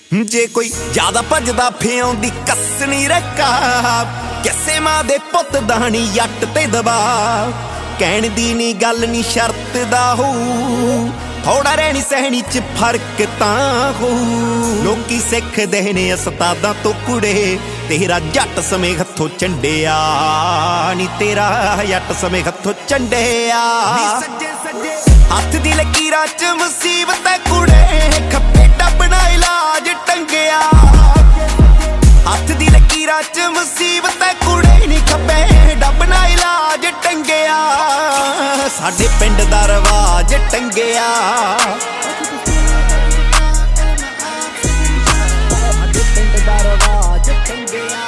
ਜੇ ਕੋਈ ਜ਼ਿਆਦਾ ਭੱਜਦਾ ਫਿਉਂ ਦੀ ਕੱਸਣੀ ਰੱਖਾ, ਕਿਸੇ ਮਾਂ ਦੇ ਪੁੱਤ ਦਾਣੀ ਜੱਟ ਤੇ ਦਬਾ। ਕਹਿਣ ਦੀ ਨੀ ਗੱਲ ਨੀ ਸ਼ਰਤ ਦਾ ਹੋਊ, ਥੋੜਾ ਰਹਿਣੀ ਸਹਿਣੀ ਚ ਫਰਕ ਤਾਂ ਹੋਊ। ਲੋਕੀ ਸਿੱਖਦੇ ਨੇ ਉਸਤਾਦਾਂ ਤੋਂ ਕੁੜੇ, ਤੇਰਾ ਜੱਟ ਸਮੇਂ ਹੱਥੋਂ ਚੰਡਿਆ ਨੀ, ਤੇਰਾ ਜੱਟ ਸਮੇਂ ਹੱਥੋਂ ਚੰਡਿਆ। ਹੱਥ ਦੀ ਲਕੀਰਾਂ ਚ ਮੁਸੀਬਤ ਹੈ ਕੁੜੇ, ਖੱਪੇ ਡੱਬਣਾ ਇਲਾਜ ਟੰਗਿਆ। ਹੱਥ ਦੀ ਲਕੀਰਾਂ ਚ ਮੁਸੀਬਤ ਹੈ ਕੁੜੇ ਨੀ, ਖੱਪੇ ਡੱਬਣਾ ਇਲਾਜ ਟੰਗਿਆ। ਸਾਡੇ ਪਿੰਡ ਦਾ ਰਿਵਾਜ ਟੰਗਿਆ। ਸਾਡੇ ਪਿੰਡ ਦਾ ਰਿਵਾਜ ਟੰਗਿਆ।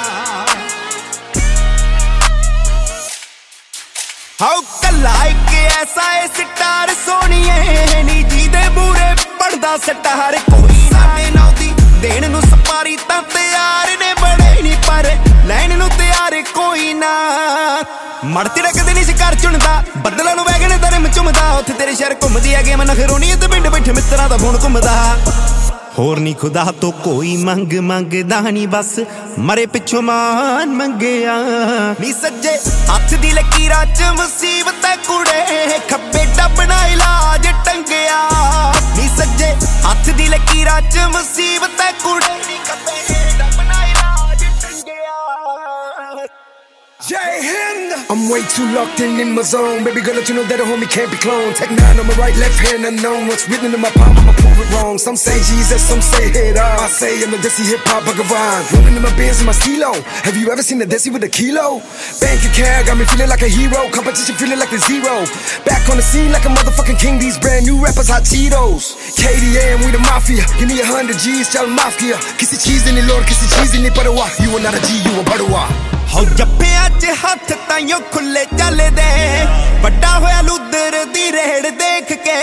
ਹਾਉ ਕੱਲਾ ਇੱਕ ਐਸਾ ਏ ਸਟਾਰ ਸੋਹਣੀਏ ਨੀ, ਜਿਹਦੇ ਮੂਹਰੇ ਪੜਦਾ ਸਟਾਰ ਕੋਈ ਨਾ। ਨਾਉਦੀ ਦੇਣ ਨੂੰ ਸਪਾਰੀ ਤਾਂ ਤਿਆਰ ਨੇ ਬੜੇ ਨੀ, ਪਰ ਲੈਣ ਨੂੰ ਤਿਆਰ ਕੋਈ ਨਾ। ਮੜ ਤਿੜਕਦੇ ਨੀ ਸ਼ਿਕਾਰ ਚੁਣਦਾ, ਬੱਦਲਾਂ ਨੂੰ ਵੈਗਣ ਦਰਮ ਚੁੰਮਦਾ। ਉੱਥੇ ਤੇਰੇ ਸ਼ਹਿਰ ਘੁੰਮਦੀ ਹੈਗੇ ਮੈਂ ਨਖਰੋਣੀ, ਤੇ ਪਿੰਡ ਬੈਠੇ ਮਿੱਤਰਾਂ ਦਾ ਫੋਨ ਘੁੰਮਦਾ। ਹੋਰ ਨੀ ਖੁਦਾ ਤੋਂ ਕੋਈ ਮੰਗਦਾ ਨੀ, ਬਸ ਮਰੇ ਪਿੱਛੋਂ ਮਾਨ ਮੰਗਿਆ ਨੀ। ਸੱਜੇ ਹੱਥ ਦੀ ਲਕੀਰਾਂ ਚ ਮੁਸੀਬਤ ਹੈ ਕੁੜੇ, ਖੱਬੇ ਡੱਬਣਾ ਇਲਾਜ ਟੰਗਿਆ ਨੀ। ਸੱਜੇ ਹੱਥ ਦੀ ਲਕੀਰਾਂ ਚ ਮੁਸੀਬਤ ਹੈ ਕੁੜੇ ਨੀ, ਖੱਬੇ ਡੱਬਣਾ ਇਲਾਜ ਟੰਗਿਆ। Jai Hind! I'm way too locked in my zone. Baby girl, let you know that a homie can't be cloned. Tech 9 on my right, left hand unknown. What's written in my palm, I'ma prove it wrong. Some say Jesus, some say head on. I say I'm the Desi hip-hop Bhagavan. Rolling in my Benz and my stilo. Have you ever seen a Desi with a kilo? Bank account got me feeling like a hero. Competition feeling like a zero. Back on the scene like a motherfucking king. These brand new rappers hot Cheetos. KDM, we the mafia. Give me 100 G's, tell mafia. Kissy cheese in the Lord, kissy cheese in the Butterwa. You are not a G, you a Butterwa. ਹੋ ਜੱਫਿਆਂ ਚ ਹੱਥ ਤਾਈਓ ਖੁੱਲੇ ਚੱਲਦੇ, ਵੱਡਾ ਹੋਇਆ ਲੁੱਦਰ ਦੀ ਰੇੜ ਦੇਖ ਕੇ।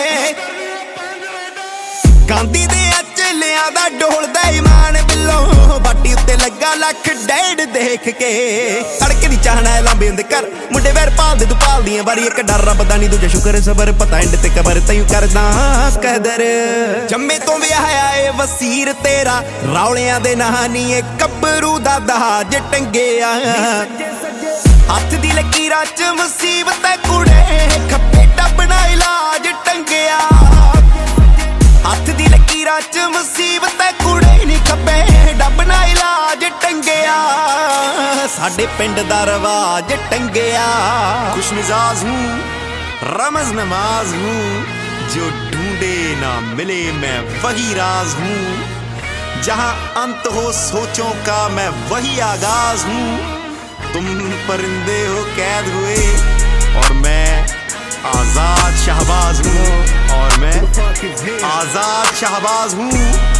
ਗਾਂਧੀ ਦੇ ਅਚਲਿਆਂ ਦਾ ਡੋਲਦਾ ਈਮਾਨ ਬਿੱਲੋਂ, ਬਾਟੀ ਉੱਤੇ ਲੱਗਾ ਲੱਖ ਡੇਢ ਦੇਖ ਕੇ। ਤੜਕੇ ਦੀ ਚਾਹਣਾ ਲਾਂਬੇ ਹੁੰਦੇ ਘਰ, ਮੁੰਡੇ ਵੈਰ ਭਾਲਦੇ ਤੂੰ ਭਾਲਦੀਆਂ ਵਾਰੀ। ਇੱਕ ਡਰ ਰੱਬ ਦਾ ਨੀ, ਦੂਜਾ ਸ਼ੁਕਰ ਸਬਰ, ਪਤਾ ਐਂਡ ਤੇ ਕਬਰ ਤੈਨੂੰ ਕਰਦਾ ਕਦਰ। ਜੰਮੇ ਤੋਂ ਵਿਆਹਿਆ ਏ ਵਸੀਰ ਤੇਰਾ, ਰੌਲਿਆਂ ਦੇ ਨਾਂ ਨੀ ਏ ਗੱਭਰੂ ਦਾ ਦਾਜ ਟੰਗਿਆ। ਹੱਥ ਦੀ ਲਕੀਰਾਂ ਚ ਮੁਸੀਬਤ ਹੈ ਕੁੜੇ, ਖੱਪੇ ਡੱਬਣਾ ਇਲਾਜ ਟੰਗਿਆ। ਹੱਥ ਦੀ ਲਕੀਰਾਂ ਚ ਮੁਸੀਬਤ ਹੈ ਕੁੜੇ ਨੀ, ਖੱਬੇ ਡੱਬਣਾ ਇਲਾਜ ਟੰਗਿਆ। ਸਾਡੇ ਪਿੰਡ ਦਾ ਰਿਵਾਜ ਟੰਗਿਆ। खुश मिजाज हूँ, रमज नमाज हूँ, जो ढूंढे ना मिले मैं वही राज हूँ। जहाँ अंत हो सोचों का मैं वही आगाज हूँ। तुम परिंदे हो कैद हुए और मैं आजाद शहबाज हूँ, और मैं आजाद शहबाज हूँ।